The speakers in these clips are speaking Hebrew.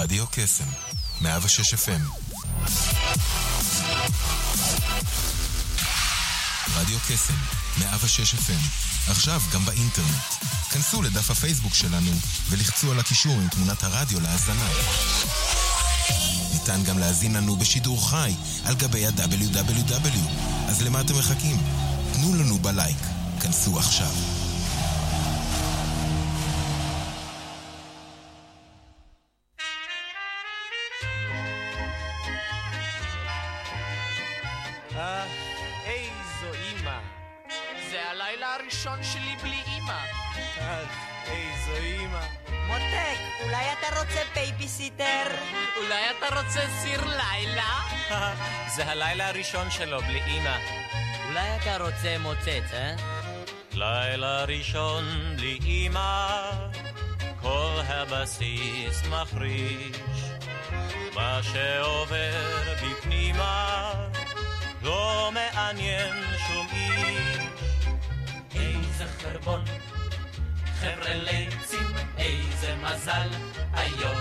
רדיו קסם 106 FM. רדיו קסם 106 FM, עכשיו גם באינטרנט. כנסו לדף הפייסבוק שלנו ולחצו על הקישור עם תמונת הרדיו להאזנה. ניתן גם להאזין לנו בשידור חי על גבי ה-www. אז למה אתם מחכים? תנו לנו בלייק. כנסו עכשיו. איזו אמא. זה הלילה הראשון שלי בלי אמא. איזו אמא. מותק, אולי אתה רוצה בייביסיטר? אולי אתה רוצה סיר לילה? זה הלילה הראשון שלו בלי אמא. אולי אתה רוצה מוצץ, לילה ראשון בלי אמא, כל הבסיס מחריש, מה שעובר בפנימה לא מעניין שום איש. איזה חרבון, חבר'ה ליצים, איזה מזל היום.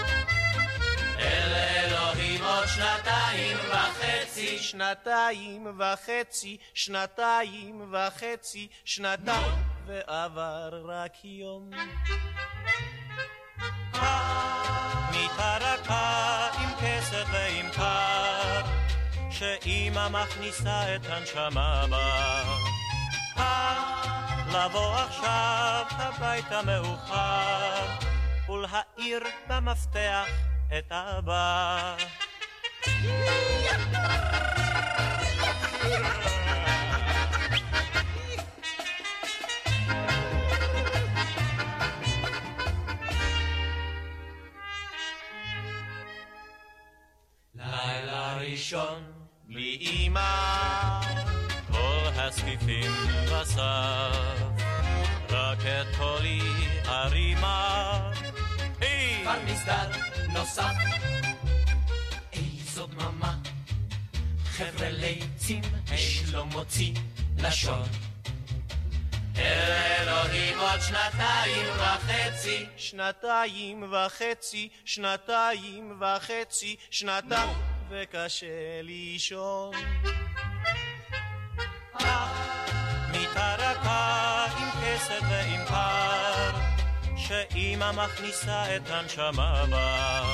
אל אלוהים עוד 2.5 שנתיים ועבר רק יום. מתרקה עם כסף ועם קר, שאמא מכניסה את הנשמה בה. לבוא עכשיו הביתה מאוחר ולהאיר במפתח את אבא. לילה ראשון בלי אמא, כל הספיפים בסף, רק את קולי הרימה. כבר מסדר נוסף, איזו דממה, חבר'ה ליצים, איש לא מוציא לשון. אל אלוהים עוד 2.5 שנתיים וקשה לישון. מתרקה עם כסף ועם קר, שאמא מכניסה את הנשמה בה.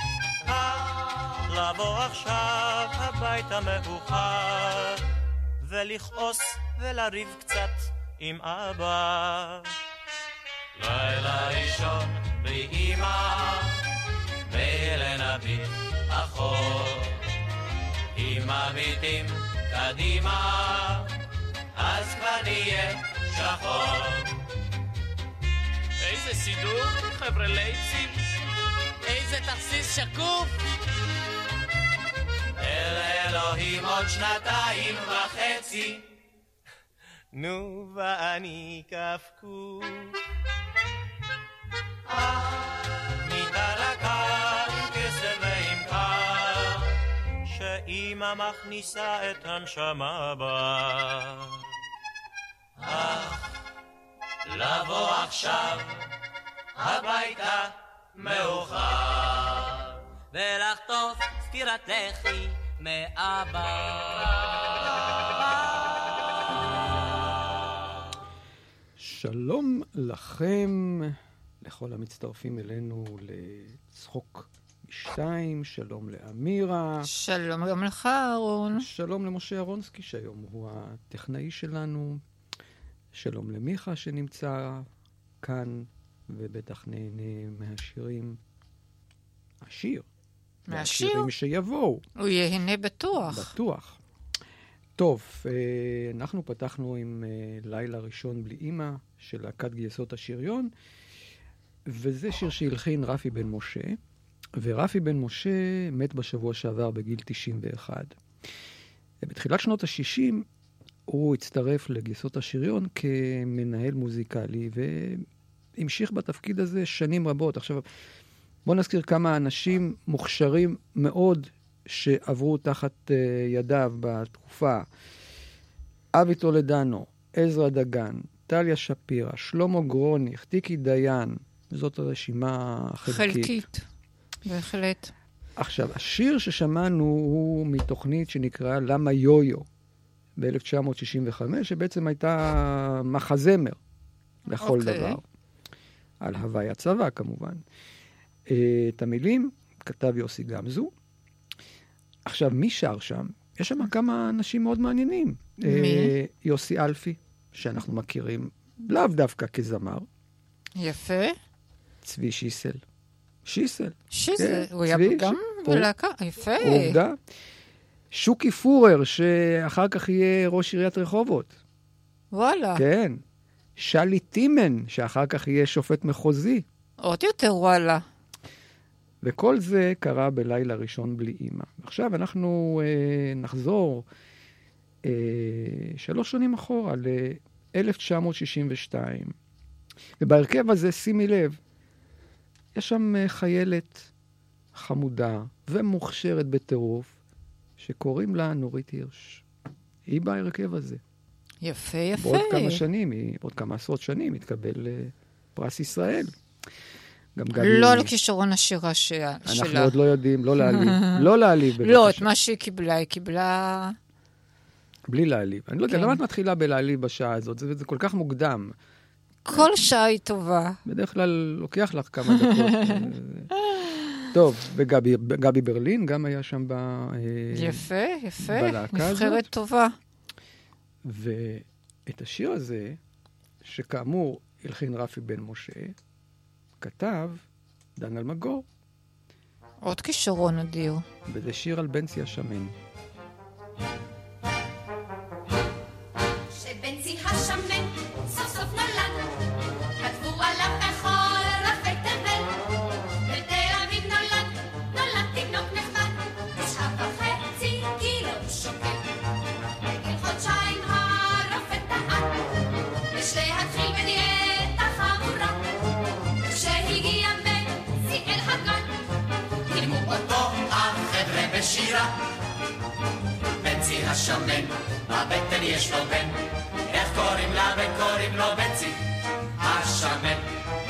לבוא עכשיו הביתה מאוחר ולכעוס ולריב קצת עם אבא. לילה ראשון בלי אמא, ולנביט אחור, אם מביטים קדימה אז כבר נהיה שחור. איזה סידור, חבר'ה ליצים, איזה תכסיס שקוף. אל אלוהים עוד 2.5. נו ואני כפקו מתרקה עם כסף ועם קר, שאמא מכניסה את הנשמה בה. לבוא עכשיו הביתה מאוחר ולחטוף סטירת לחי מאבא. שלום לכם, לכל המצטרפים אלינו לצחוק משתיים, שלום לאמירה. שלום גם לך, אהרון. שלום למשה אהרונסקי, שהיום הוא הטכנאי שלנו. שלום למיכה שנמצא כאן, ובטח נהנה מהשירים. השיר. מהשיר? מהשירים שיבואו. הוא יהנה בטוח. בטוח. טוב, אנחנו פתחנו עם לילה ראשון בלי אמא של להקת גייסות השריון, וזה שיר שהלחין רפי בן משה, ורפי בן משה מת בשבוע שעבר בגיל 91. בתחילת שנות ה-60 הוא הצטרף לגייסות השריון כמנהל מוזיקלי, והמשיך בתפקיד הזה שנים רבות. עכשיו, בואו נזכיר כמה אנשים מוכשרים מאוד שעברו תחת ידיו בתקופה. אבי טולדנו, עזרא דגן, טליה שפירא, שלמה גרוניך, טיקי דיין, זאת הרשימה חלקית. בהחלט. עכשיו, השיר ששמענו הוא מתוכנית שנקרא למה יו-יו ב-1965, שבעצם הייתה מחזמר לכל דבר. על הוואי הצבא, כמובן. את המילים כתב יוסי גמזו. עכשיו, מי שר שם? יש שם כמה אנשים מאוד מעניינים. מי? יוסי אלפי, שאנחנו מכירים לאו דווקא כזמר. יפה. צבי שיסל. שיסל. שיסל, כן, הוא היה צבי, גם בלהקה. יפה. עובדה. שוקי פורר, שאחר כך יהיה ראש עיריית רחובות. וואלה. כן. שלי טימן, שאחר כך יהיה שופט מחוזי. עוד יותר וואלה. וכל זה קרה בלילה ראשון בלי אמא. עכשיו אנחנו נחזור 3 שנים אחורה, ל-1962. ובהרכב הזה, שימי לב, יש שם חיילת חמודה ומוכשרת בטירוף, שקוראים לה נורית הירש. היא בהרכב הזה. יפה, יפה. בעוד כמה שנים, בעוד כמה עשרות שנים, התקבל פרס ישראל. גם גבי... לא על כישרון השירה שלה. אנחנו עוד לא יודעים, לא להעליב. לא להעליב, בבקשה. לא, את מה שהיא קיבלה, היא קיבלה... בלי להעליב. אני לא יודע, למה את מתחילה בלהעליב בשעה הזאת? זה כל כך מוקדם. כל שעה היא טובה. בדרך כלל לוקח לך כמה דקות. טוב, וגבי ברלין גם היה שם יפה, יפה. בלהקה הזאת. נבחרת טובה. ואת השיר הזה, שכאמור הלחין רפי בן משה, כתב דן אלמגור. עוד כישרון אדיר. וזה שיר על בנצי השמן. שבנצי השמן סוף סוף נולד, כתבו עליו בכל רחבי תבל. בתל אביב נולד תינוק נחמד, 9.5 קילו הוא שוקל. בגיל חודשיים הרופא טען, יש להתחיל בדיאטה חמורה. כשהגיע בנצי אל הגן, תלמו אותו החבר'ה בשירה. בנצי השמן, בבטן יש לו בן, איך קוראים לה וקוראים לו בנצי השמן.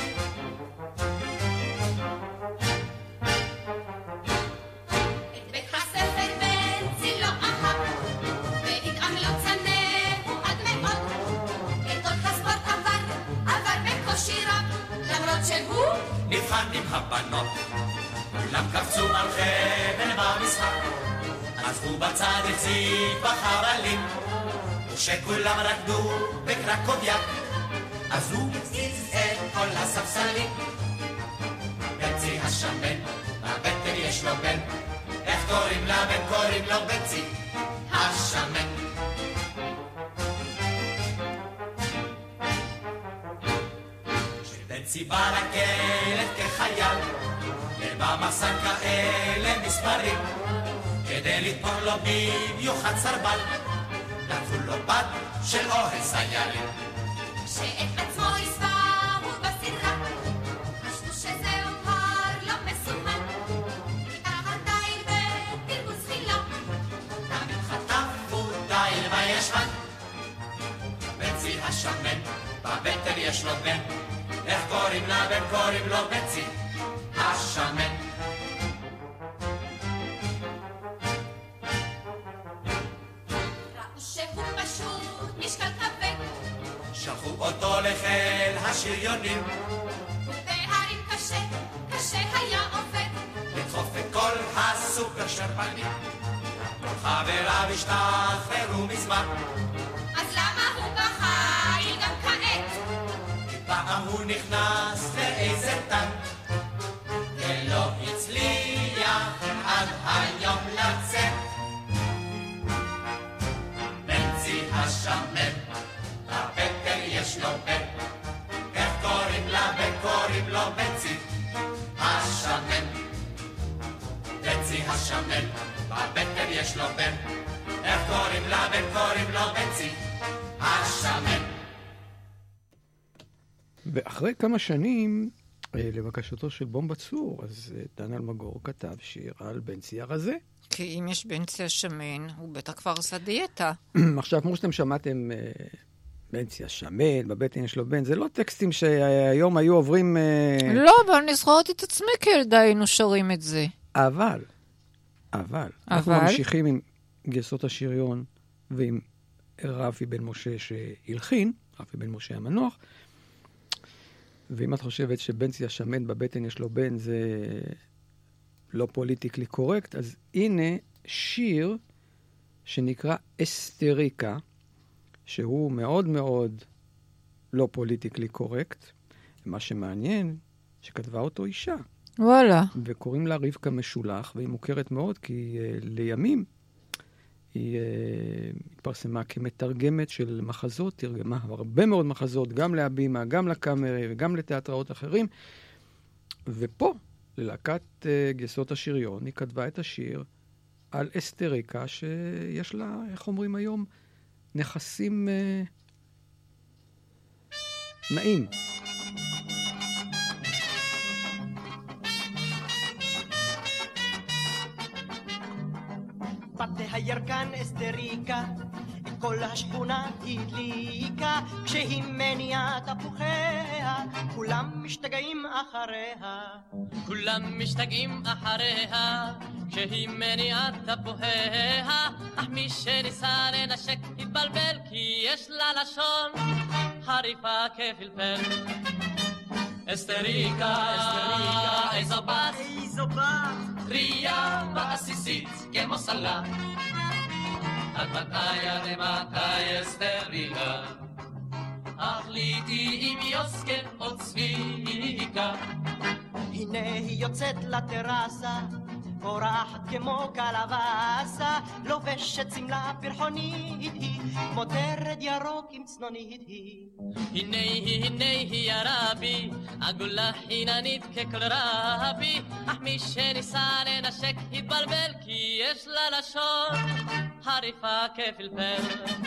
את בית הספר בנצי לא אהב, והתעמלות צנעו עד מאוד. את עוד הספורט עבר בקושי רב, למרות שהוא נבחן עם הבנות. כולם קפצו על חבל במשחק, אז הוא בצד החזיק בחבלים, ושכולם רקדו בקרקוביאק, אז הוא הזיז את כל הספסלים. בנצי השמן, בבטן יש לו בן, איך קוראים לבן? קוראים לו בנצי השמן. כשבנצי בא לכלב כחייל, במחסן כאלה מספרים, כדי לתפור לו במיוחד סרבל, נתנו לו בת של אוהל סיילים. כשאת עצמו הספרו בסדרה, חשבו שזהו כבר לא מסומן, מתחת תיל ותרגוס חילה, תמיד חטפו תיל בישבן. בנצי השמן, בבטן יש לו בן, איך קוראים לבן? קוראים לו בנצי השמן. ראו שהוא פשוט משקל כבד, שלחו אותו לחיל השריונים, ובהרים קשה היה עובד, לדחוף את כל הסופר שרפנים. כל חבריו השתחררו מזמן, אז למה הוא בחיל גם כעת? כי פעם הוא נכנס לאיזה טנק, ולא הצליח עד היום לצאת. בנצי השמן, בבטן יש לו בן, איך קוראים לבן? קוראים לו בנצי השמן. בנצי השמן, בבטן יש לו בן, איך קוראים לבן? קוראים לו בנצי השמן. ואחרי כמה שנים, לבקשתו של בומבה צור, אז דן אלמגור כתב שיר על בנצי הרזה. כי אם יש בנצי השמן, הוא בטח כבר עשה דיאטה. עכשיו, כמו שאתם שמעתם בנצי שמן, בבטן יש לו בן, זה לא טקסטים שהיום היו עוברים... לא, אבל אני זכרתי את עצמי כילדה היינו שרים את זה. אבל, אנחנו ממשיכים עם גייסות השריון ועם רפי בן משה שהלחין, רפי בן משה המנוח, ואם את חושבת שבנצי השמן בבטן יש לו בן, זה לא פוליטיקלי קורקט, אז הנה שיר שנקרא אסתריקה, שהוא מאוד מאוד לא פוליטיקלי קורקט. מה שמעניין, שכתבה אותו אישה. וואלה. וקוראים לה רבקה משולח, והיא מוכרת מאוד, כי לימים היא התפרסמה כמתרגמת של מחזות, תרגמה הרבה מאוד מחזות, גם להבימה, גם לקאמרי וגם לתיאטראות אחרים. ופה, ללהקת גייסות השריון, היא כתבה את השיר על אסתריקה, שיש לה, איך אומרים היום, נכסים נעים. בת הירקן אסתריקה, את כל השכונה הדליקה, כשהיא מניעה תפוחיה, כולם משתגעים אחריה. כולם משתגעים אחריה, כשהיא מניעה תפוחיה, אך מי שניסה לנשק התבלבל, כי יש לה לשון חריפה כפלפל. אסתריקה, איזו בת, טריה ועסיסית כמו סלט. עד מתי עד מתי אסתריקה, החליטי עם יוסקה או צביקה. הנה היא יוצאת לטרסה, פורחת כמו קלווסה, לובשת שמלה פרחונית היא, כמו תרד ירוק עם צנונית היא. הנה היא הרבי, עגולה חיננית ככל רבי, אך מי שניסה לנשק התבלבל, כי יש לה לשון חריפה כפלפל.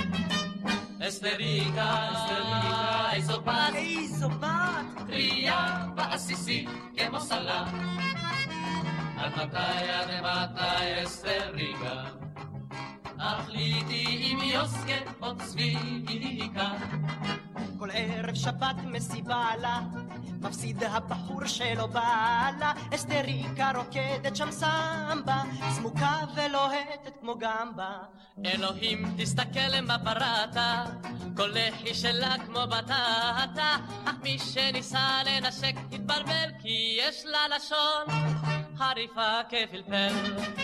אסתריקה, איזו בת, טריה ועסיסית כמו סלט. עד מתי אסתריקה, החליטי עם יוסקה או צביקה. כל ערב שבת מסיבה לה, מפסיד הבחור שלו בא לה, אסתריקה רוקדת שם סמבה, סמוקה ולוהטת כמו גמבה. אלוהים תסתכל בפרטה, כל לחי שלה כמו בטטה, אך מי שניסה לנשק התבלבל, כי יש לה לשון חריפה כפלפל.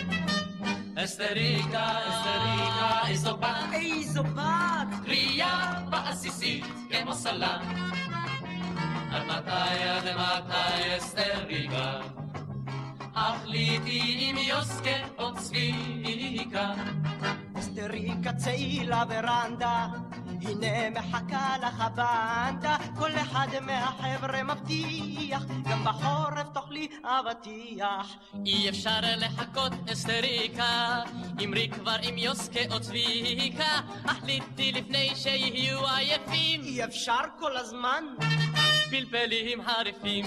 אסתריקה, איזו בת, טריה ועסיסית כמו סלט. עד מתי אסתריקה, החליטי עם יוסקה או צביקה. אסתריקה צאי לברנדה, הנה מחכה לך בנדה, כל אחד מהחבר'ה מבטיח, גם בחורף תאכלי אבטיח. אי אפשר לחכות אסתריקה, אמרי כבר עם יוסקה או צביקה, החליטי לפני שיהיו עייפים. אי אפשר כל הזמן פלפלים חריפים.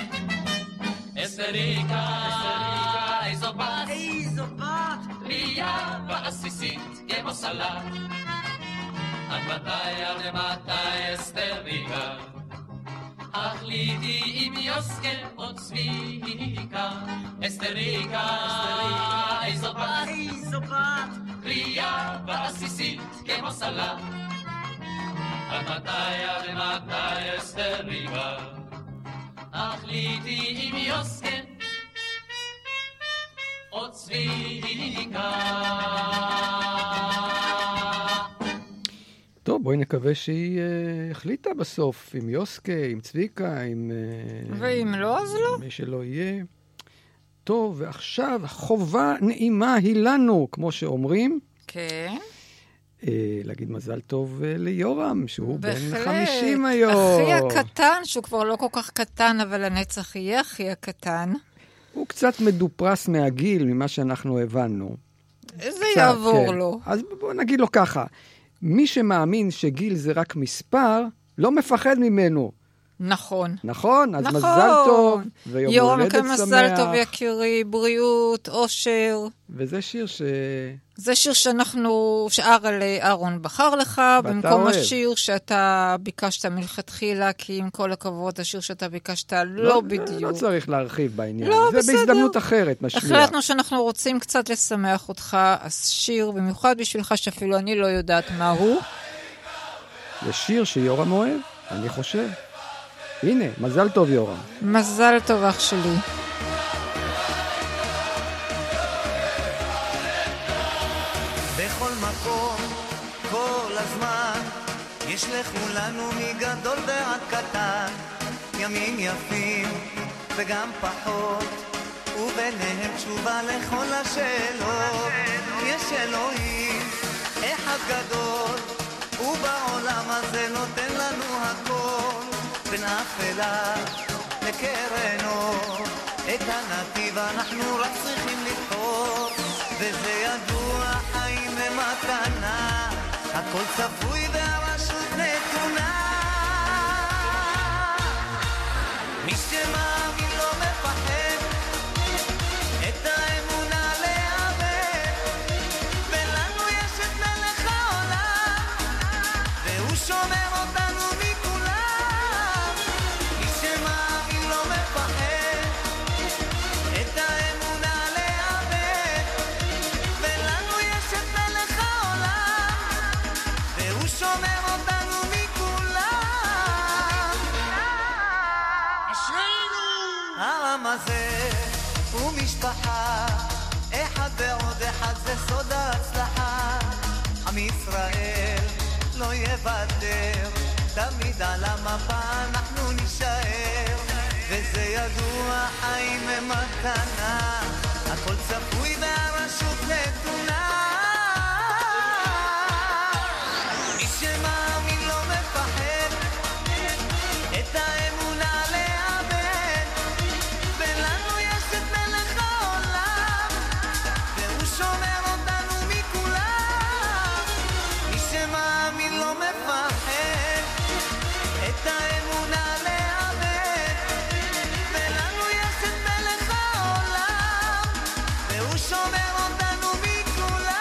אסתריקה, איזו בת, טריה ועסיסית כמו סלט. עד מתי אסתריקה, החליטי עם יוסקה או צביקה. אסתריקה, איזו בת, טריה ועסיסית כמו סלט. עד מתי אסתריקה, החליטי עם יוסקה או צביקה. טוב, בואי נקווה שהיא החליטה בסוף, עם יוסקה, עם צביקה, עם... ואם לא, אז לא. מי שלא יהיה. טוב, ועכשיו חובה נעימה היא לנו, כמו שאומרים. כן. להגיד מזל טוב ליורם, שהוא בן 50 בהחלט. היום. אחי הקטן, שהוא כבר לא כל כך קטן, אבל הנצח יהיה אחי הקטן. הוא קצת מדופרס מהגיל, ממה שאנחנו הבנו. זה יעבור כן. לו. אז בואו נגיד לו ככה, מי שמאמין שגיל זה רק מספר, לא מפחד ממנו. נכון. נכון? אז נכון. מזל טוב, ויום יורם, הולדת שמח. מזל טוב יקירי, בריאות, אושר. וזה שיר זה שיר שאהרון בחר לך, במקום השיר שאתה ביקשת מלכתחילה, כי עם כל הכבוד, השיר שאתה ביקשת לא בדיוק. לא צריך להרחיב בעניין. לא, זה בהזדמנות אחרת, נשמיע. החלטנו שאנחנו רוצים קצת לשמח אותך, אז שיר במיוחד בשבילך, שאפילו אני לא יודעת מה הוא. זה שיר שיורם אוהב, אני חושב. הנה, מזל טוב יורם. מזל טוב אח שלי. בכל מקום, כל הזמן, יש לכולנו מגדול ועד קטן, ימים יפים וגם פחות, וביניהם תשובה לכל השאלות. יש אלוהים אחד גדול, ובעולם הזה נותן לנו הכל, בין אפלה לקרנו, את הנתיב אנחנו רק צריכים לבחור, וזה ידוע חיים ומתנה, הכל צפוי והרשות נתונה. מי שמאמין לא מפחד, את האמונה לאבד, ולנו יש את מלך העולם, והוא שומר אותנו מכולם. מי שמאמין לא מפחד, את האמונה לאבד, ולנו יש את מלך העולם, והוא שומר אותנו מכולם. אשרינו! העם הזה הוא משפחה, אחד ועוד אחד זה סוד ההצלחה. עם ישראל לא יוותר, תמיד על המפה אנחנו נשאר, וזה ידוע חיים ומתנה, הכל צפוי והרשות נתונה. מי שמאמין לא מפחד, את האמונה לאבד, ולנו יש את מלך העולם, והוא שומר אותנו מכולם. מי שמאמין לא מפחד, את האמונה לאבד, ולנו יש את מלך העולם, והוא שומר אותנו מכולם.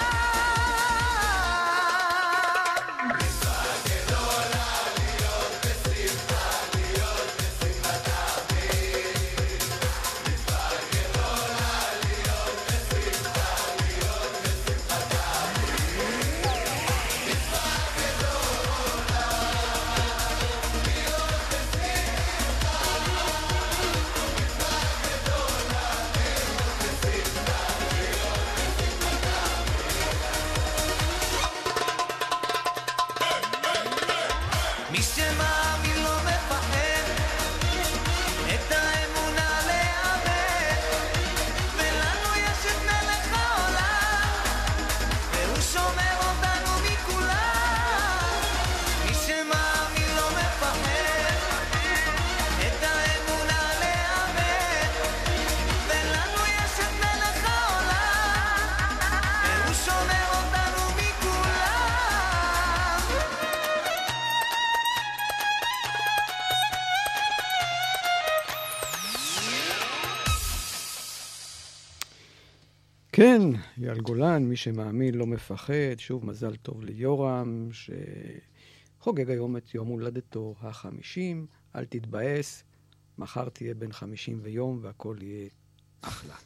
מי שמאמין לא מפחד, את האמונה לאבד, ולנו יש את מלך העולם, והוא שומר אותנו מכולם. מי שמאמין לא מפחד, את האמונה לאבד, ולנו יש את מלך העולם, והוא שומר אותנו מכולם. כן, יעל גולן, מי שמאמין לא מפחד. שוב מזל טוב ליורם, שחוגג היום את יום הולדתו ה-50. אל תתבאס, מחר תהיה בן 50 ויום והכל יהיה אחלה.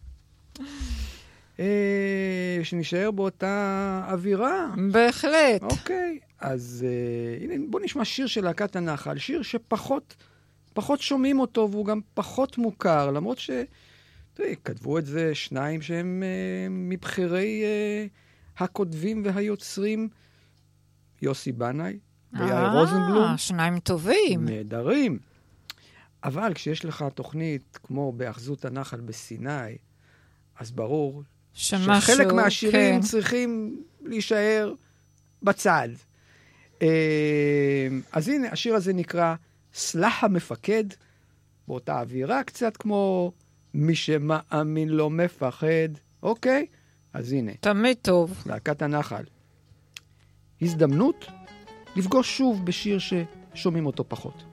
שנשאר באותה אווירה. בהחלט. אוקיי, אז הנה, בוא נשמע שיר של להקת הנחל, שיר שפחות שומעים אותו, והוא גם פחות מוכר, למרות כתבו את זה שניים שהם מבחירי הכותבים והיוצרים, יוסי בנאי ויאיר רוזנבלום. שניים טובים. נהדרים. אבל כשיש לך תוכנית כמו באחזות הנחל בסיני, אז ברור שחלק מהשירים צריכים להישאר בצד. אז הנה, השיר הזה נקרא סלח המפקד, באותה אווירה קצת כמו מי שמאמין לא מפחד. אוקיי? אז הנה. תמיד טוב. להקת הנחל. הזדמנות לפגוש שוב בשיר ששומעים אותו פחות.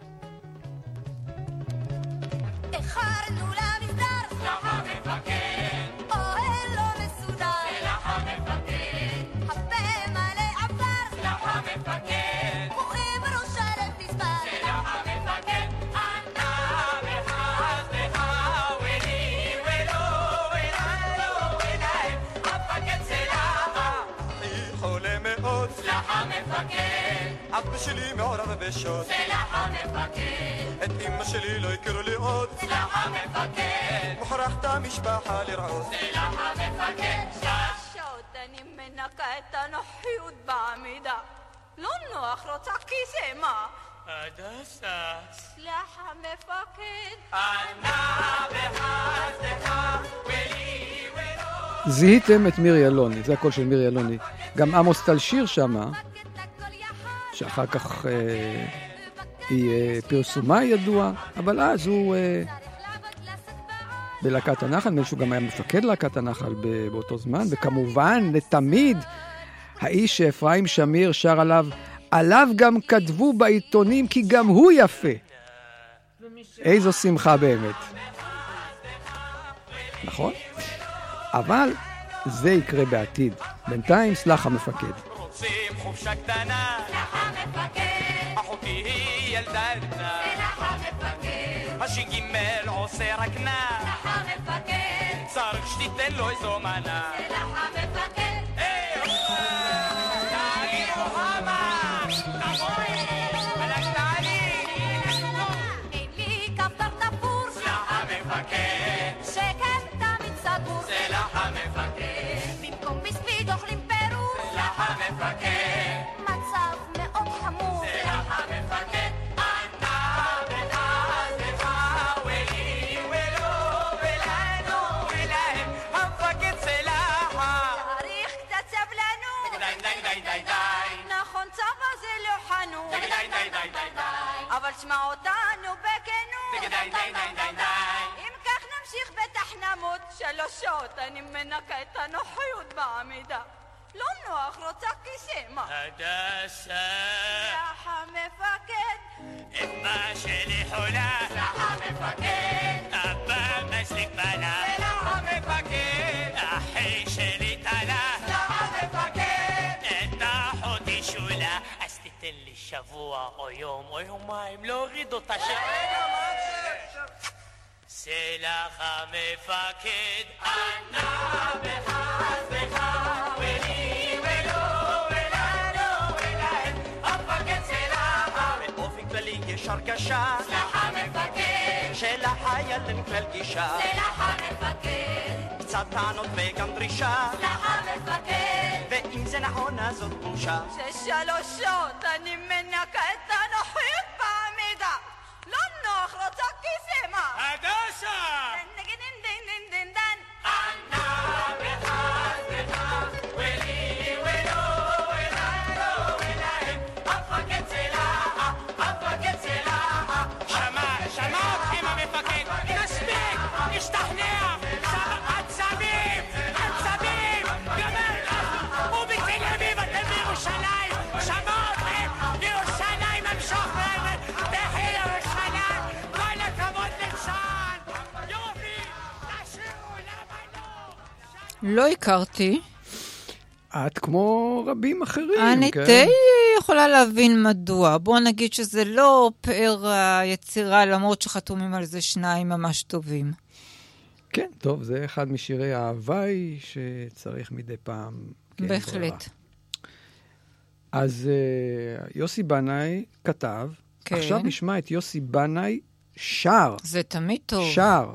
איחרנו למסדר, סלח המפקד, אוהל לא מסודר, סלח המפקד. אבא שלי מעורב בשוד, סלח המפקד. את אמא שלי לא הכירו לי עוד, סלח המפקד. מוכרח את המשפחה לרעוד, סלח המפקד. שעות אני מנקה את הנוחיות בעמידה. לא נוח, רוצה כיסא, מה? הדסה. סלח המפקד. ענה בחסדך ולי ולא. זיהיתם את מירי אלוני, זה הקול של מירי אלוני. גם עמוס תלשיר שמה, שאחר כך היא פרסומה ידוע, אבל אז הוא בלהקת הנחל, מלשהו גם היה מפקד להקת הנחל באותו זמן, וכמובן לתמיד האיש שאפרים שמיר שר עליו גם כתבו בעיתונים כי גם הוא יפה. איזו שמחה באמת. נכון? אבל זה יקרה בעתיד. בינתיים סלח המפקד. רוצים חופשה קטנה, סלח המפקד. אחותי היא ילדנה, סלח המפקד. השיגימל עושה רק נע, סלח המפקד. צריך שתיתן לו איזו מנה. סלח המפקד. אין לי כפתור תפור. סלח המפקד. שקט תמיד סגור. סלח המפקד. במקום בספיד אוכלים פירות. סלח המפקד. מצב מאוד חמור. סלח המפקד. ענה בחסדך ולי ולא ולנו ולהם המפקד סלחה. צריך קצת סבלנות. די די די די די. נכון, צבא זה לא חנות. די די די די די די. אבל שמע אותנו בכנות. די די די די די די. אם כך נמשיך בטח נמות. 3 שעות אני מנקה את הנוחיות בעמידה. לא נוח, רוצה כיסא, מה? הדסה. סלח המפקד. אמא שלי חולה. סלח המפקד. אבא מסליק בלה. סלח המפקד. אחי שלי תלה. סלח המפקד. את אחותי שולה. אז תיתן לי שבוע או יום או יומיים להוריד אותה סלח המפקד. ענה בחסדך ולי ולא ולנו ולהם המפקד סלחה. באופן כללי יש הרגשה, סלח המפקד. שלחייל אין כלל גישה, סלח המפקד. קצת טענות וגם דרישה, סלח המפקד. ואם זה נכון אז זאת בושה. 3 שעות אני מנקה את הנוחיות בעמידה. לא נוח, רוצה כיסא, מה? הדסה! ענה בחסדך ולי ולא ולנו ולהם המפקד סלחה, המפקד סלחה. שמע אתכם המפקד, נספיק, נשתכנע, עצבים, גמר, הוא בתל אביב, אתם בירושלים, שמע אתכם, בירושלים המשוך בחי ירושלים, כל הכבוד לצה"ל, יופי, תשאירו, למה לא? לא הכרתי. את כמו רבים אחרים, אני כן? די יכולה להבין מדוע. בוא נגיד שזה לא פאר היצירה, למרות שחתומים על זה 2 ממש טובים. כן, טוב, זה אחד משירי ההוואי שצריך מדי פעם. כן, בהחלט. אז יוסי בנאי כתב, כן. עכשיו נשמע את יוסי בנאי שר. זה תמיד טוב. שר,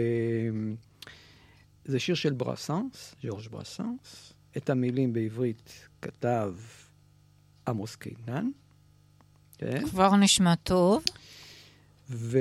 זה שיר של ברסנס, ז'ורג' ברסנס. את המילים בעברית כתב עמוס קינן. כן? כבר נשמע טוב. וזה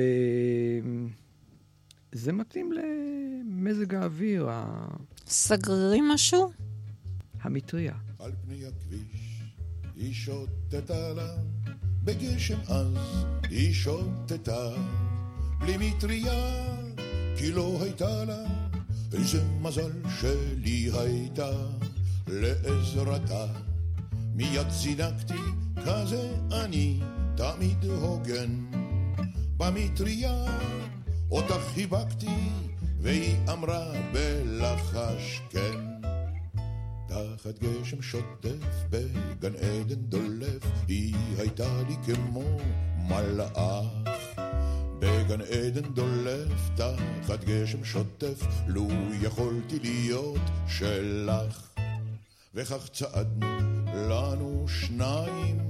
מתאים למזג האוויר. סגרירי משהו? המטריה. על פני הכביש היא שוטטה לה, בגשם אז היא שוטטה, בלי מטריה, כי לא הייתה לה, איזה מזל שלי הייתה לעזרתה. מיד זינקתי, כזה אני תמיד הוגן, במטריה אותך חיבקתי, והיא אמרה בלחש כן. תחת גשם שוטף בגן עדן דולף, היא הייתה לי כמו מלאך. בגן עדן דולף תחת גשם שוטף, לו יכולתי להיות שלך. וכך צעדנו לנו 2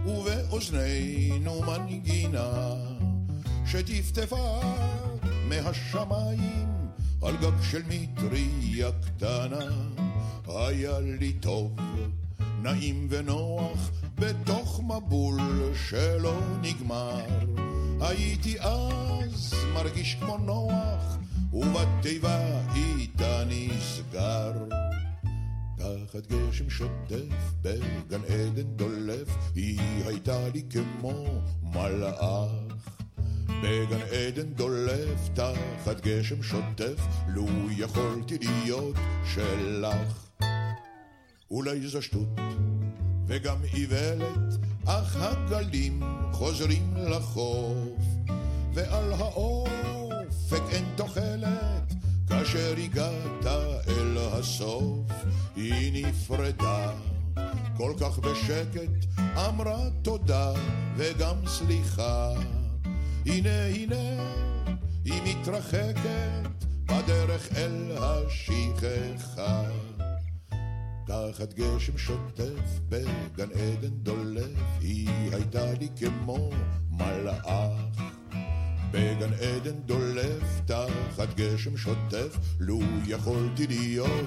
ובאוזנינו מנגינה שטפטפה מהשמיים על גג של מטריה קטנה. היה לי טוב, נעים ונוח בתוך מבול שלא נגמר. הייתי אז מרגיש כמו נוח, ובתיבה איתה נסגר. תחת גשם שוטף בגן עדן דולף, היא הייתה לי כמו מלאך. בגן עדן דולף תחת גשם שוטף, לו יכולתי להיות שלך. אולי זו שטות וגם איוולת, אך הגלים חוזרים לחוף, ועל האופק אין תוחלת כאשר הגעת אל הסוף. היא נפרדה כל כך בשקט, אמרה תודה וגם סליחה. הנה הנה היא מתרחקת בדרך אל השכחה. תחת גשם שוטף בגן עדן דולף, היא הייתה לי כמו מלאך. בגן עדן דולף תחת גשם שוטף, לו יכולתי להיות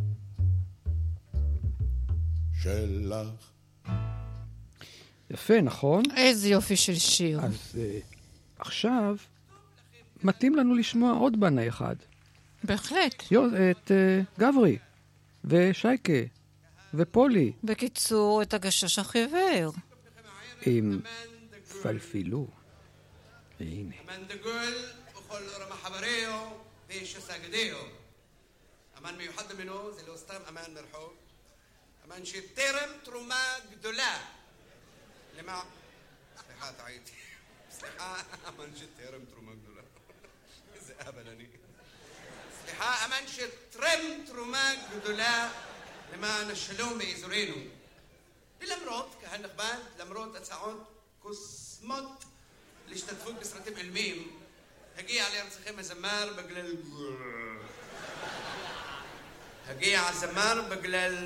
שלך. יפה, נכון? איזה יופי של שיר. אז עכשיו מתאים לנו לשמוע עוד בנה אחד. בהחלט. את גברי ושייקה ופולי. בקיצור, את הגשש החיוור. עם פלפילו. הנה. אמן דגול וכל רמה חבריו ושסגדיו. אמן מיוחד ממנו, זה לא סתם אמן מרחוב. אמן שטרם תרומה גדולה. למה? סליחה, טעיתי. סליחה, אמן שטרם תרומה גדולה. איזה אבל אני. סליחה, אמן שטרם תרומה גדולה למען השלום באזורנו. ולמרות, קהל נכבד, למרות הצעות קוסמות להשתתפות בסרטים עילמיים, הגיע לארצכם הזמר בגלל... הגיע הזמר בגלל...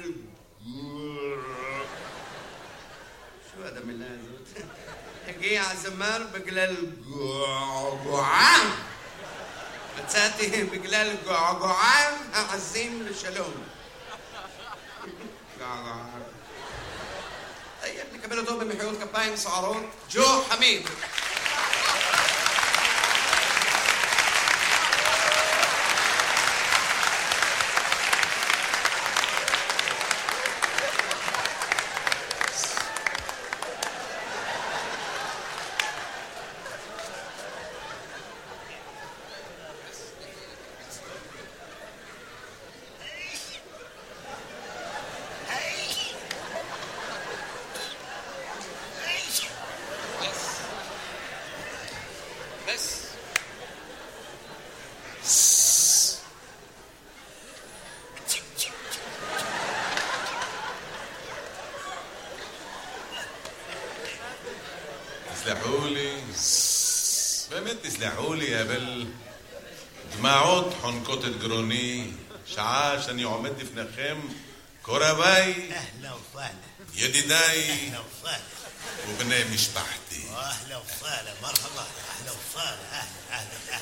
שו עד המילה הזאת? הגיע הזמר בגלל געגועם. מצאתי בגלל געגועם העזים לשלום. געגועם. נקבל אותו במחיאות כפיים סוערות, ג'ו חמיד. תסלחו לי, אבל דמעות חונקות את גרוני שעה שאני עומד לפניכם, קורביי, ידידיי ובני משפחתי. אהלה וסהלה, מרחבה, אהלה וסהלה, אהלה.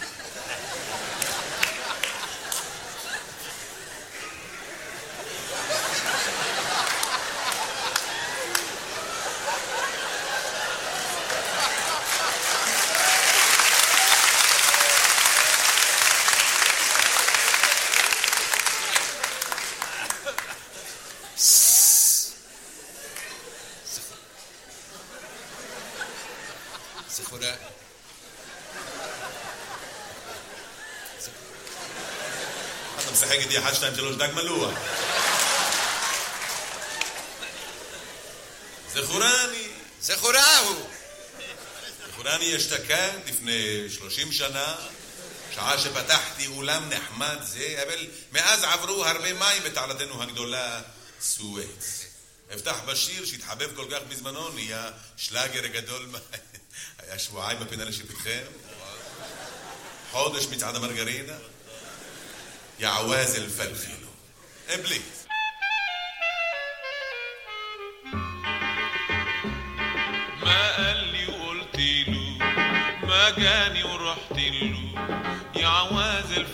משחק איתי 1, 2, 3 דג מלוח. זכורני אשתקד לפני 30 שנה, שעה שפתחתי אולם נחמד זה, אבל מאז עברו הרבה מים בתעלתנו הגדולה סואץ. הבטח בשיר שהתחבב כל כך בזמנו, נהיה שלאגר גדול. היה שבועיים בפינה לשפתכם, חודש מצעד המרגרינה, يا عواز الفلفل قبلت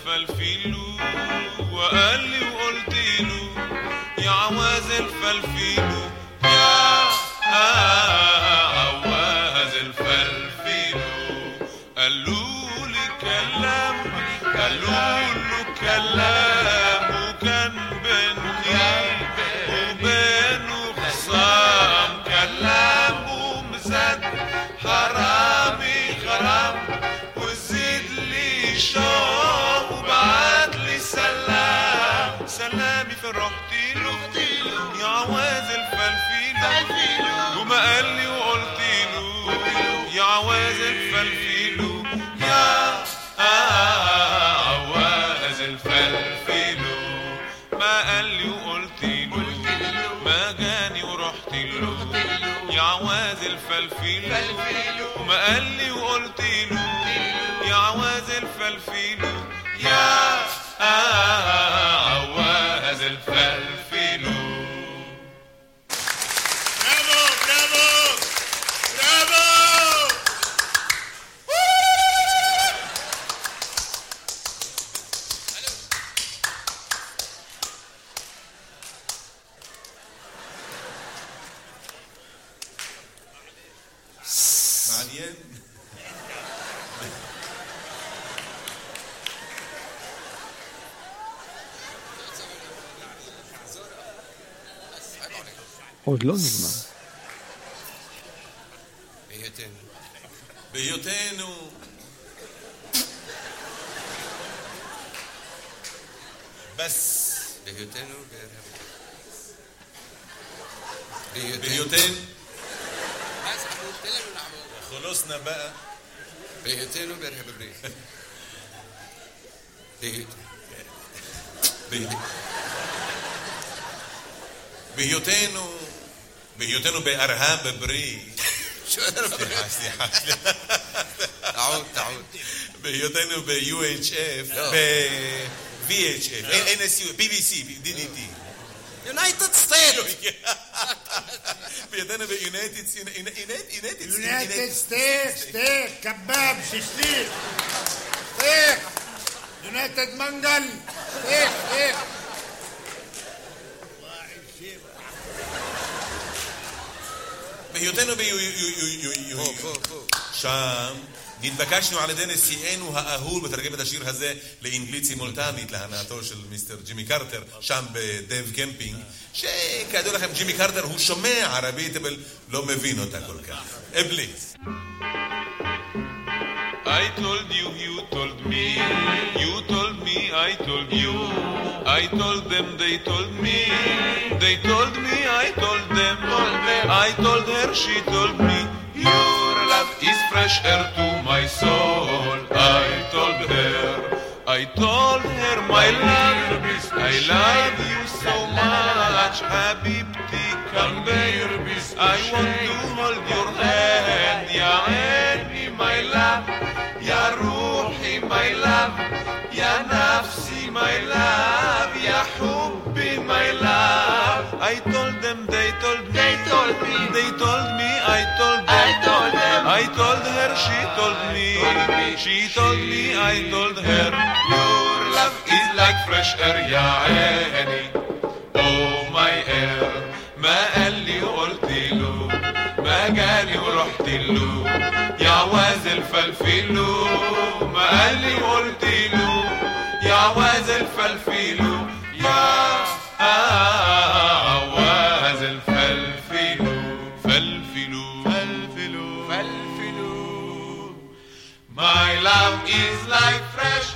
الفلفيلو وقال لي وقلت له يا عواز الفلفيلو يا عواز الفلفيلو قالوا لي كلام قالوا له كلام وكان بيني وبينه خصام كلامه مزاد حرامي غرام وزيد لي شوق وبعت لي سلام سلامي في رحتي له يا عواز الفلفيلو وما قال لي وقلت له يا عواز الفلفيلو يا عواز الفلفيلو ما قال لي وقلت له ما جاني ورحت له يا عواز الفلفيلو وما قال لي وقلت له يا عواز الفلفيلو يا عواز الفلفيلو برافو برافو برافو מעניין. עוד לא נגמר. בהיותנו בס בהיותנו خلصنا بقى בהיותנו בערב הברית. בהיותנו בארה"ב ברית. סליחה. טעות. בהיותנו ב-UHF, ב-VHF, NSU, BBC, DDT. United States. בהיותנו ב-United States, steak, kebab, shishlik, steak, United Mangal, steak. בהיותנו שם נתבקשנו על ידי נשיאנו האהוב לתרגם את השיר הזה לאנגלית סימולטנית להנאתו של מיסטר ג'ימי קרטר שם בדייב קמפינג, שכידוע לכם ג'ימי קרטר הוא שומע ערבית אבל לא מבין אותה כל כך. אבליס. I told you, you told me, you told me, I told you, I told them, they told me, they told me, I told them, I told her, she told me, your love is fresh air to my soul. I told her, my love, I love you so much, Habibti, come here, I want to hold your hand, ya Annie, my love. يا روحي my love يا نفسي my love يا حبي my love I told them they told me they told me I told them I told her she told me she told me I told her your love is like fresh air يا عيني oh my air ما قال لي وقلت له ما جالي ورحت له يا عواز الفلفيلو ما قال لي وقلت له يا عواز الفلفيلو يا عواز الفلفيلو فلفلو my love is like fresh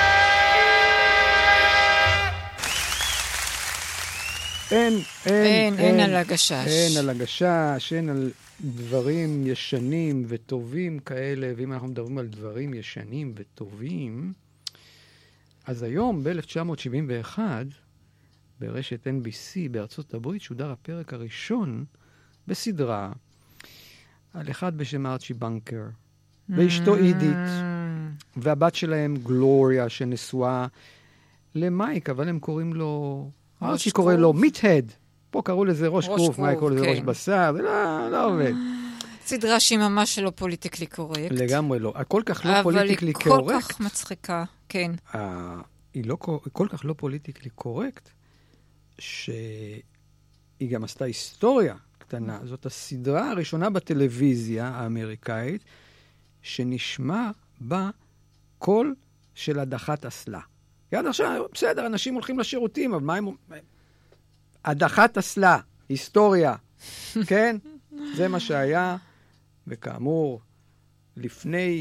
אין על הגשש. אין על הגשש, אין על דברים ישנים וטובים כאלה, ואם אנחנו מדברים על דברים ישנים וטובים, אז היום, ב-1971, ברשת NBC בארצות הברית, שודר הפרק הראשון בסדרה על אחד בשם ארצ'י בנקר, ואשתו אידית, והבת שלהם גלוריה, שנשואה למייק, אבל הם קוראים לו... ארצ'י קורא לו מיט-הד. פה קראו לזה ראש קוף, מה קורא לזה ראש בשר, זה לא עובד. סדרה שהיא ממש לא פוליטיקלי קורקט. לגמרי לא. כל כך לא פוליטיקלי קורקט. אבל היא כל כך מצחיקה, כן. היא כל כך לא פוליטיקלי קורקט, שהיא גם עשתה היסטוריה קטנה. זאת הסדרה הראשונה בטלוויזיה האמריקאית, שנשמע בה קול של הדחת אסלה. עד עכשיו, בסדר, אנשים הולכים לשירותים, אבל מה הם... הדחת אסלה, היסטוריה, כן? זה מה שהיה, וכאמור, לפני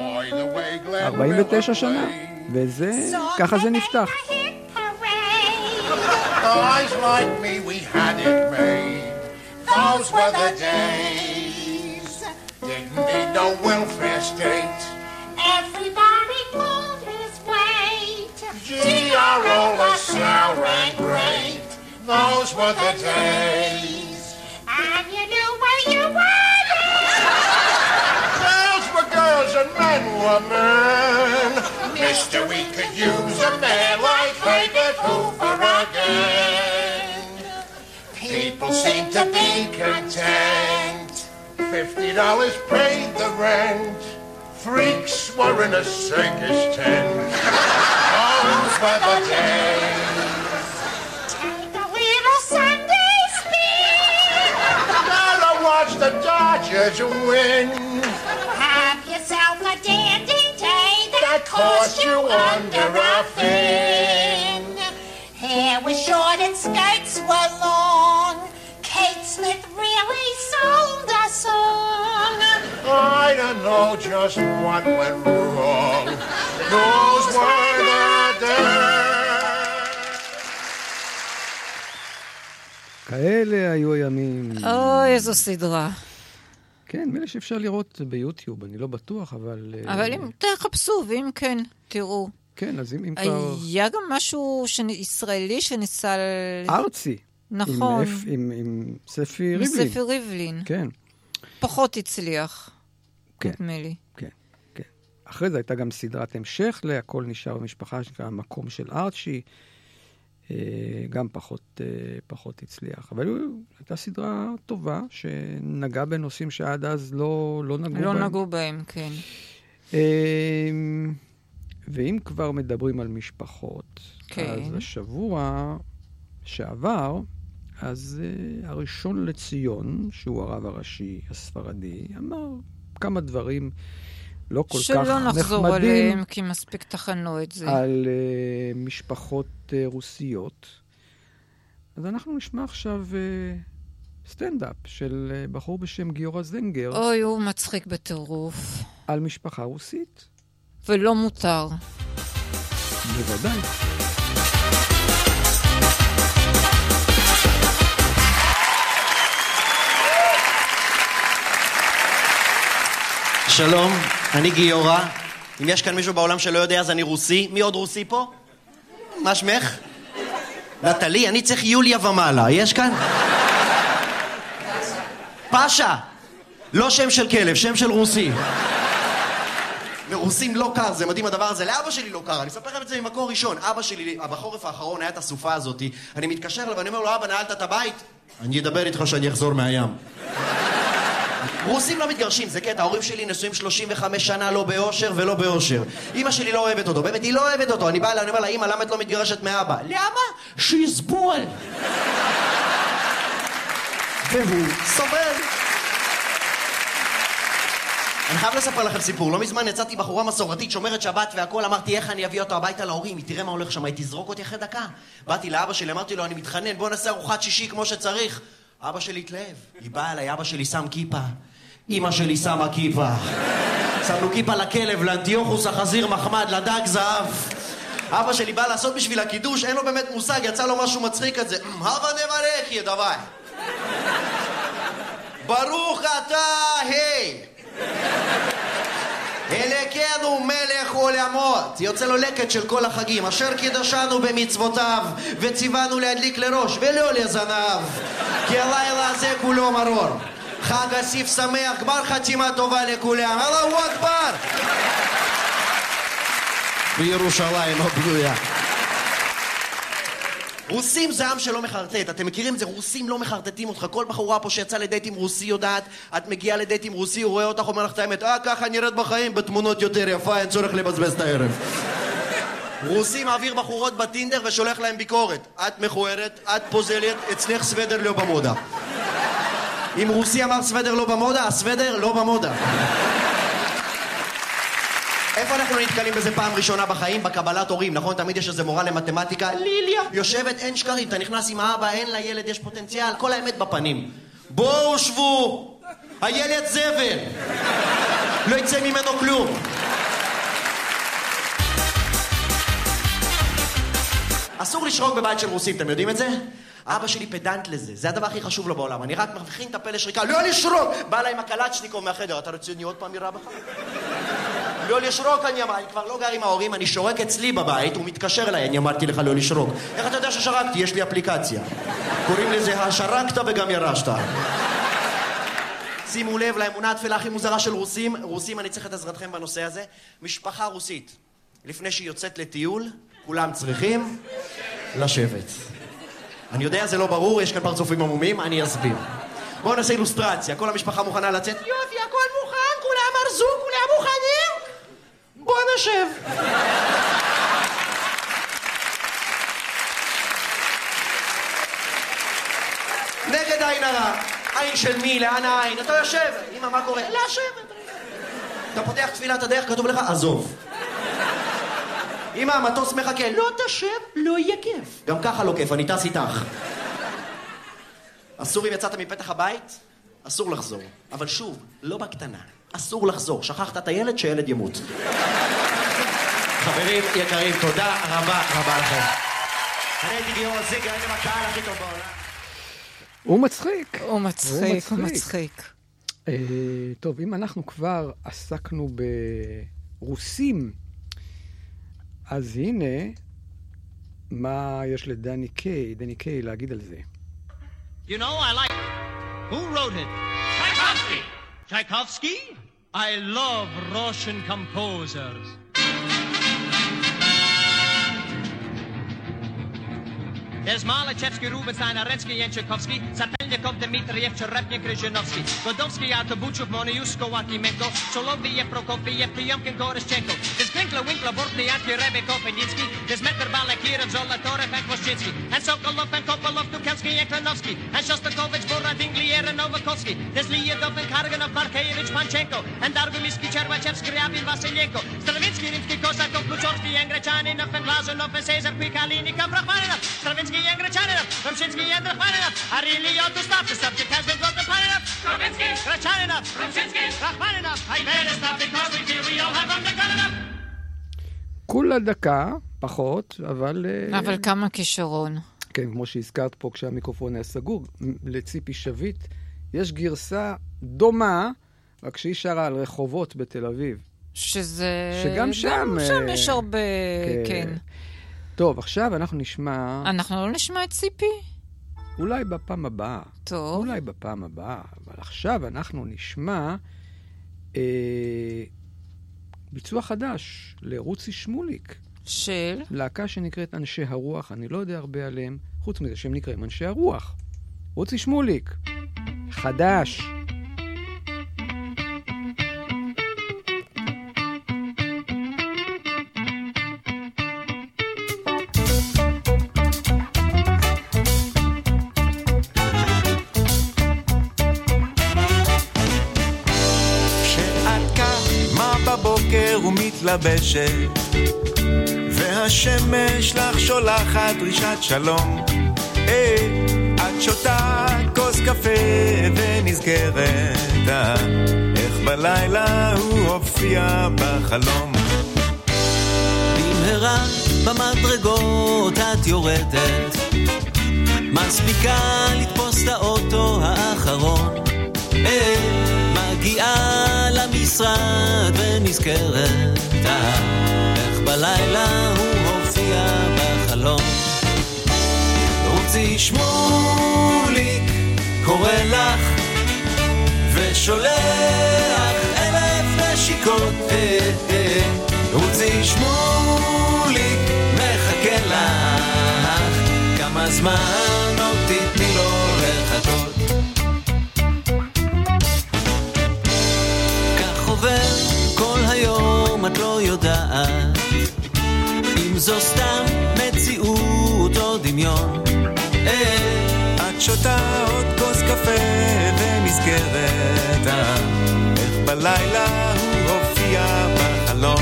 49 שנה, וזה, ככה זה נפתח. Guys like me, we had it made. Those were the days. Didn't need no welfare state. Everybody pulled his weight. G.R.O. was sour and great. Those were the days. And you knew where you were. Girls were girls and men were men. Mister, we could use a man like Herbert Hoover again. People seem to be content. $50 paid the rent. Freaks were in a circus tent. Those were the days. Take a little Sunday spin. Gotta watch the Dodgers win. Have yourself a dandy day That cost you under a fin. Hair was short and skirts were long. Kate Smith really sold a song. I don't know just what went wrong. Those were the days. כאלה היו הימים. אוי, איזו סדרה. כן, מילא שאפשר לראות ביוטיוב, אני לא בטוח, אבל... אבל אם תחפשו, ואם כן, תראו. כן, אז אם כבר... היה גם משהו ישראלי שניסה... ארצי. נכון. עם ספי ריבלין. עם ספי ריבלין. כן. פחות הצליח. כן. נדמה לי. כן, כן. אחרי זה הייתה גם סדרת המשך להכל נשאר במשפחה, שנקרא המקום של ארצ'י. גם פחות הצליח. אבל הייתה סדרה טובה, שנגעה בנושאים שעד אז לא נגעו בהם. לא נגעו בהם, כן. ואם כבר מדברים על משפחות, כן. אז השבוע שעבר, אז הראשון לציון, שהוא הרב הראשי הספרדי, אמר כמה דברים לא כל כך נחמדים. שלא נחזור עליהם, כי מספיק תחנו את זה. על משפחות רוסיות. אז אנחנו נשמע עכשיו סטנדאפ של בחור בשם גיורא זנגר. אוי, הוא מצחיק בטירוף. על משפחה רוסית. ולא מותר. בוודאי. שלום, אני גיורא. אם יש כאן מישהו בעולם שלא יודע, אז אני רוסי. מי עוד רוסי פה? מה שמך? נטלי, אני צריך יוליה ומעלה. יש כאן? פאשה. לא שם של כלב, שם של רוסי. לרוסים לא קר, זה מדהים הדבר הזה. לאבא שלי לא קר, אני אספר לכם את זה ממקור ראשון. אבא שלי, בחורף האחרון, היה את הסופה הזאת. אני מתקשר אליו ואני אומר לו, אבא, נעלת את הבית? אני אדבר איתך שאני אחזור מהים. רוסים לא מתגרשים, זה קטע. ההורים שלי נשואים 35 שנה לא באושר ולא באושר. אמא שלי לא אוהבת אותו, באמת היא לא אוהבת אותו. אני בא אליה, אני אומר לה, אמא, למה את לא מתגרשת מאבא? למה? שיסבול. והוא סובל. אני חייב לספר לכם סיפור. לא מזמן יצאתי בחורה מסורתית שומרת שבת והכל, אמרתי איך אני אביא אותו הביתה להורים, היא תראה מה הולך שם, היא תזרוק אותי אחרי דקה. באתי לאבא שלי, אמרתי לו, אני מתחנן, בוא נעשה ארוחת שישי כמו שצריך. אבא שלי התלהב. היא באה אליי, אבא שלי שם כיפה. אמא שלי שמה כיפה. שמנו כיפה לכלב, לאנטיוכוס, החזיר, מחמד, לדג, זהב. אבא שלי בא לעשות בשביל הקידוש, אין לו באמת מושג, יצא לו משהו מצחיק כזה. הבה נברך, יא דווי. ברוך אתה, היי. אלוקינו מלך עולמות. יוצא לו לקט של כל החגים. אשר קידשנו במצוותיו וציוונו להדליק לראש ולא לזנב, כי הלילה הזה כולו מרור. חג אסיף שמח, גמר חתימה טובה לכולם. אללהו אכבר. בירושלים הבנויה. רוסים זה עם שלא מחרטט, אתם מכירים את זה? רוסים לא מחרטטים אותך. כל בחורה פה שיצאה לדייט עם רוסי יודעת, את מגיעה לדייט עם רוסי, הוא רואה אותך, אומר לך את האמת, ככה נראית בחיים, בתמונות יותר יפה, אין צורך לבזבז את הערב. רוסי מעביר בחורות בטינדר ושולח להם ביקורת. את מכוערת, את פוזלת, אצלך סוודר לא במודה. אם רוסי אמר סוודר לא במודה, הסוודר לא במודה. איפה אנחנו נתקלים בזה פעם ראשונה בחיים? בקבלת הורים, נכון? תמיד יש איזה מורה למתמטיקה, ליליה, יושבת, אין שקרים, אתה נכנס עם האבא, אין לילד, יש פוטנציאל, כל האמת בפנים. בואו שבו, הילד זבל, לא יצא ממנו כלום. אסור לשרוק בבית של רוסים, אתם יודעים את זה? אבא שלי פדנט לזה, זה הדבר הכי חשוב לו בעולם. אני רק מבחין את הפה לשריקה, לא לשרוק! בא אליי עם הקלצ'ניקוב מהחדר, אתה רציני עוד פעם יראה בך? לא לשרוק, אני כבר לא גר עם ההורים, אני שורק אצלי בבית, הוא מתקשר אליי, אני אמרתי לך לא לשרוק. איך אתה יודע ששרקתי? יש לי אפליקציה. קוראים לזה השרקת וגם ירשת. שימו לב לאמונה התפלה הכי מוזרה של רוסים. רוסים, אני צריך את עזרתכם בנושא הזה. משפחה רוסית, לפני שהיא יוצאת לטיול, כולם צריכים לשבת. אני יודע, זה לא ברור, יש כאן פרצופים עמומים, אני אסביר. בואו נעשה אילוסטרציה, כל המשפחה מוכנה לצאת. יופי, הכל מוכן, כולם ארזו, כולם מוכנים. בואו נשב. נגד עין הרע. עין של מי? לאן העין? אתה יושב. אמא, מה קורה? לשבת. אתה פותח תפילת הדרך, כתוב לך, עזוב. אמא, המטוס מחכה. לא תשב, לא יהיה כיף. גם ככה לא כיף, אני טס איתך. אסור אם יצאת מפתח הבית, אסור לחזור. אבל שוב, לא בקטנה. אסור לחזור. שכחת את הילד, שילד ימות. חברים יקרים, תודה רבה רבה לכם. אני הייתי גיאור הזיגר, הייתם הקהל הכי טוב בעולם. הוא מצחיק. הוא מצחיק, הוא מצחיק. טוב, אם אנחנו כבר עסקנו ברוסים, אז הנה מה יש לדני קיי להגיד על זה. You know, I like... Who wrote it? Tchaikovsky! Tchaikovsky? I love Russian composers. There's Malachevsky, Rubinstein, Arensky, and Tchaikovsky, Satelnikov, Dmitriev, Cherepnik, Kryzhenovsky, Godovsky, Artabuchov, Moniusko, Akimenko, Soloviev, Prokofiev, Pyomkin, Koreshchenko. There's Klinkler, Winkler, Bortniansky, Rebekov, and Yinsky. There's Meter, Balakirov, Zolotarev, and Kvoschinsky. And Sokolov, and Kopolov, Tukelsky, and Klanovsky. And Shostakovich, Borodinglier, and Novakovsky. There's Lyadov, and Karganov, Markevich, Panchenko. And Dargumisky, Chervachevsky, Ryabin, Vasilyenko. Stravinsky, Rimsky, Kosakov, Kluchowsky, and Grechaninov, and Glazunov, and Cesar, Kvikalinikov, Rachmaninov. Stravinsky, and Grechaninov, Rumshinsky, and Rachmaninov. I really ought to stop. The subject has been broken upon enough. Stravinsky, Grechaninov, Rumshinsky, Rachmaninov. I better stop because we feel we all have undergone enough. כולה דקה, פחות, אבל... אבל כמה כישרון. כן, כמו שהזכרת פה כשהמיקרופון היה סגור, לציפי שביט, יש גרסה דומה, רק שהיא שרה על רחובות בתל אביב. שגם שם... גם שם יש הרבה... כן. טוב, עכשיו אנחנו נשמע... אנחנו לא נשמע את ציפי? אולי בפעם הבאה. טוב. אולי בפעם הבאה. אבל עכשיו אנחנו נשמע ביצוע חדש לרוצי שמוליק. של? להקה שנקראת אנשי הרוח. אני לא יודע הרבה עליהם. חוץ מזה שהם נקראים אנשי הרוח. רוצי שמוליק. חדש. ומתלבשת והשמש לך שולחת דרישת שלום את שותה כוס קפה ונזכרת איך בלילה הוא הופיע בחלום במהרה במדרגות את יורדת מספיקה לתפוס את האוטו האחרון מגיעה למשרד ונזכרת איך בלילה הוא הופיע בחלום רוצי שמוליק קורא לך ושולח 1000 נשיקות רוצי שמוליק מחכה לך כמה כמה זמן עוד תתני לו לחכות. כך עובר כל היום, את לא יודעת אם זו סתם מציאות או דמיון. את שותה עוד כוס קפה ונזכרת איך בלילה הוא הופיע בחלום.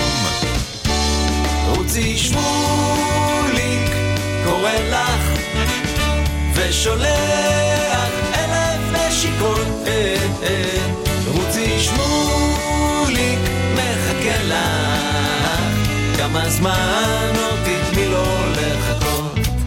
רוצי שמוליק קורא לך ושולח 1000 נשיקות. רוצי שמוליק מחכה לך, כמה זמן עוד תתני לו לחכות.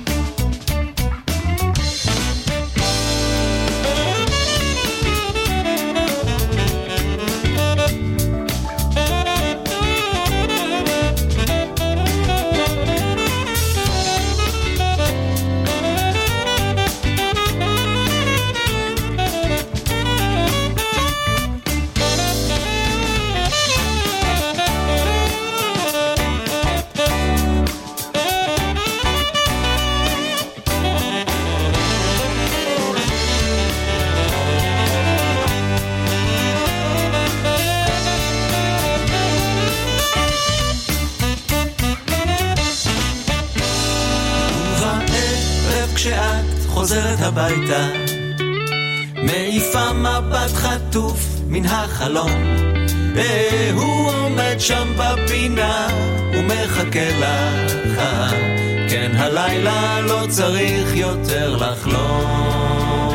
חוזרת הביתה, מעיפה מבט חטוף מן החלום. הוא עומד שם בפינה ומחכה לך, כן הלילה לא צריך יותר לחלום,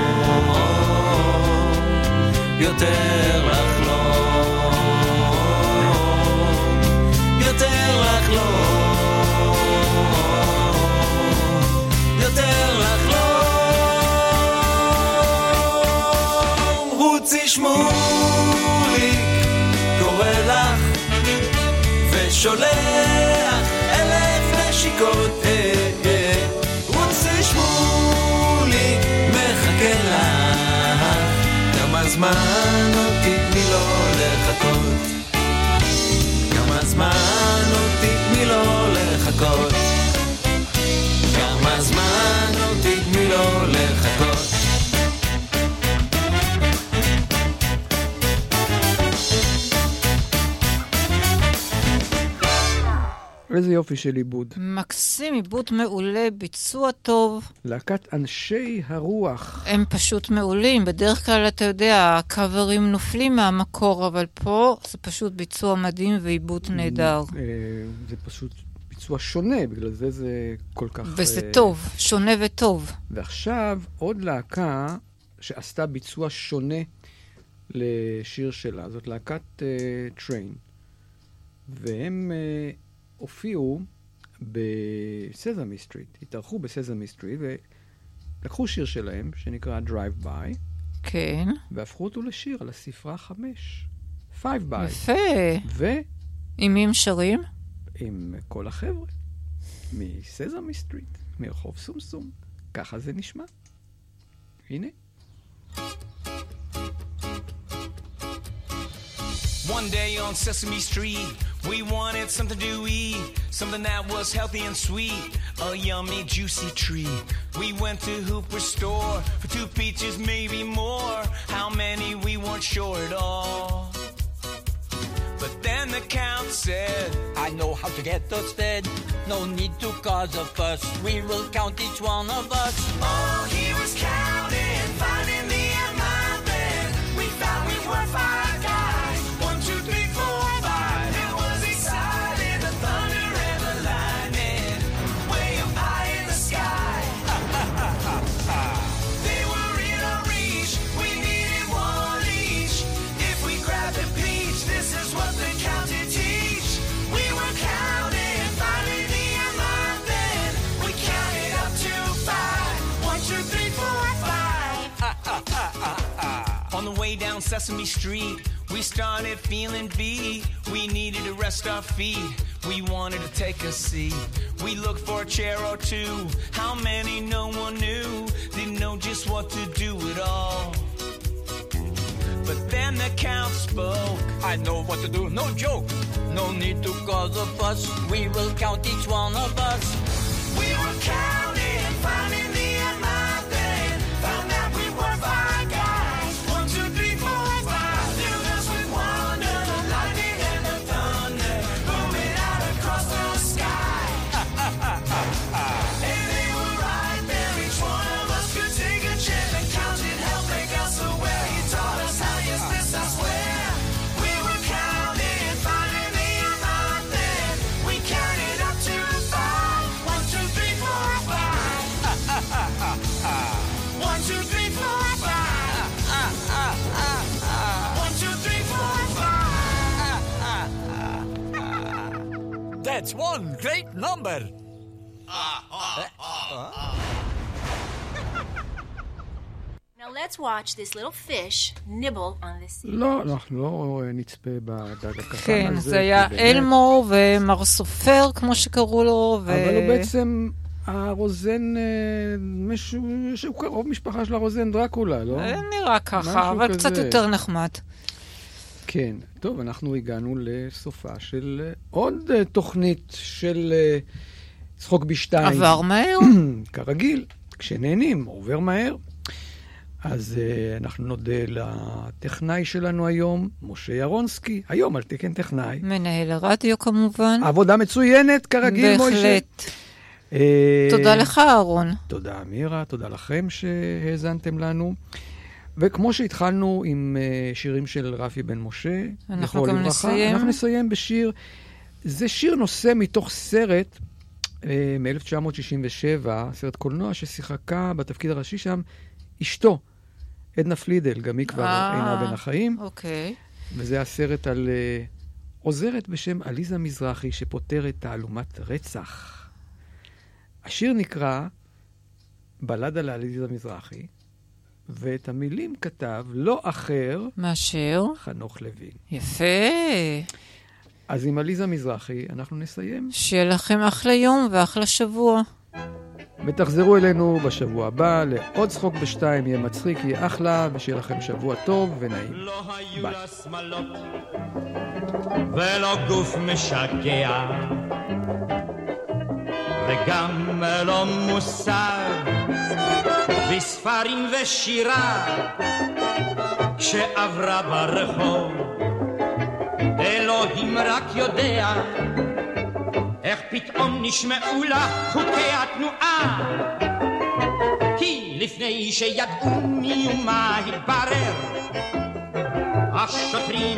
יותר לחלום, יותר לחלום, יותר לחלום. רוצי שמוליק קורא לך ושולח 1000 נשיקות. רוצי שמוליק מחכה לך, כמה זמן עוד תתני לו לחכות, כמה זמן עוד תתני לו לחכות, כמה זמן עוד תתני לו לחכות. איזה יופי של עיבוד. מקסים, עיבוד מעולה, ביצוע טוב. להקת אנשי הרוח. הם פשוט מעולים. בדרך כלל אתה יודע, הקאברים נופלים מהמקור, אבל פה זה פשוט ביצוע מדהים ועיבוד נהדר. זה פשוט ביצוע שונה, בגלל זה כל כך... וזה טוב, שונה וטוב. ועכשיו עוד להקה שעשתה ביצוע שונה לשיר שלה. זאת להקת טריין. והם... הופיעו בסזמי סטריט, התארחו בסזמי סטריט, ולקחו שיר שלהם, שנקרא Drive By. כן. והפכו אותו לשיר על הספרה 5. 5 By. יפה. עם מי הם שרים? עם כל החבר'ה. מסזמי סטריט, מרחוב סומסום. ככה זה נשמע. הנה. One day on Sesame Street, we wanted something to eat, something that was healthy and sweet, a yummy, juicy treat. We went to Hooper's store for 2 peaches, maybe more. How many, we weren't sure at all. But then the count said, I know how to get us fed. No need to cause a fuss. We will count each one of us. Oh, he was counting, finding the amount. Then we found we were 5 guys. 1, 2, 3, 4, 5. It was exciting, the thunder and the lightning, way up high in the sky. They were in our reach, we needed 1 each. If we grabbed a peach, this is what the counted teach. We were counting, finding the amount. Then we counted up to 5. 1, 2, 3, 4, 5. On the way down Sesame Street, we started feeling beat. We needed to rest our feet. We wanted to take a seat. We looked for a chair or two. How many? No one knew. Didn't know just what to do at all. But then the count spoke. I know what to do, no joke. No need to cause a fuss. We will count each one of us. We were counting, finding the That's one great number. Now let's watch this little fish nibble on this sea. לא, אנחנו לא נצפה בדג הקטן הזה. כן, זה היה אלמו ומר סופר, כמו שקראו לו. אבל הוא בעצם הרוזן, משהו שהוא קרוב משפחה של הרוזן דרקולה, לא? נראה ככה, אבל קצת יותר נחמד. כן, טוב, אנחנו הגענו לסופה של עוד תוכנית של צחוק בשתיים. עבר מהר. כרגיל, כשנהנים, עובר מהר. אז אנחנו נודה לטכנאי שלנו היום, משה ירונסקי, היום על תקן טכנאי. מנהל הרדיו כמובן. עבודה מצוינת, כרגיל, משה. בהחלט. תודה לך, אהרון. תודה, אמירה, תודה לכם שהאזנתם לנו. וכמו שהתחלנו עם שירים של רפי בן משה, אנחנו גם נסיים. אנחנו נסיים בשיר, זה שיר נושא מתוך סרט מ-1967, סרט קולנוע ששיחקה בתפקיד הראשי שם, אשתו, עדנה פלידל, גם היא כבר אינה בין החיים. אוקיי. וזה הסרט על עוזרת בשם עליזה מזרחי, שפותרת תעלומת רצח. השיר נקרא בלדה לעליזה מזרחי, ואת המילים כתב לא אחר מאשר חנוך לוין. יפה. אז עם עליזה מזרחי אנחנו נסיים. שיהיה לכם אחלה יום ואחלה שבוע. ותחזרו אלינו בשבוע הבא לעוד צחוק בשתיים, יהיה מצחיק, יהיה אחלה, ושיהיה לכם שבוע טוב ונעים. לא היו לה שמלות ולא גוף משגע וגם לא מושג בספרים ושירה כשעברה ברחוב אלוהים רק יודע איך פתאום נשמעו לה חוקי התנועה כי לפני שידעו מי ומה התברר השוטרים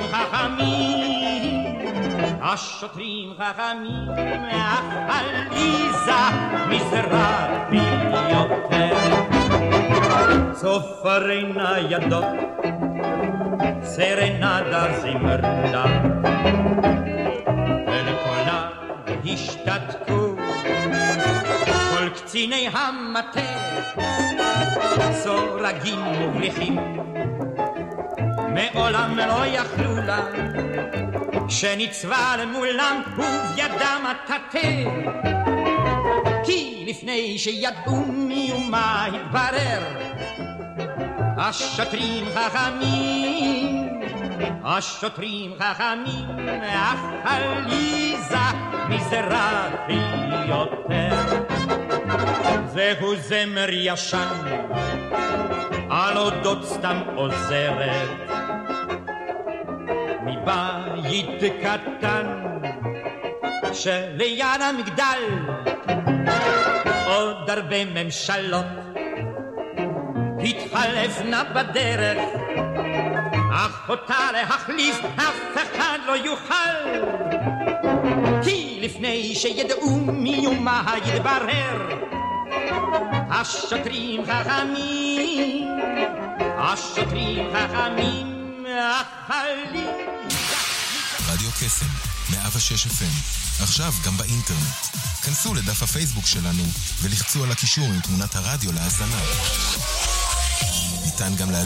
חכמים אך עליזה מזרחי יותר צופרי ניידות סרנדה זמרדה ולקולה השתתקו כל קציני המטה סורגים מובליחים מעולם לא יכלו לה שניצבה למולם ובידם הטאטה כי לפני שידעו מי ומה התברר השוטרים חכמים אך עליזה מזרחי יותר זהו זמר ישן על אודות סתם עוזרת מבית קטן שליד המגדל עוד הרבה ממשלות התחלפנה בדרך אך אותה להחליף אף אחד לא יוכל כי לפני שידעו מי ומה יתברר השוטרים חכמים אך עליזה רדיו קסם 106 FM עכשיו גם באינטרנט. כנסו לדף הפייסבוק שלנו ולחצו על הקישור עם תמונת הרדיו להאזנה. ניתן גם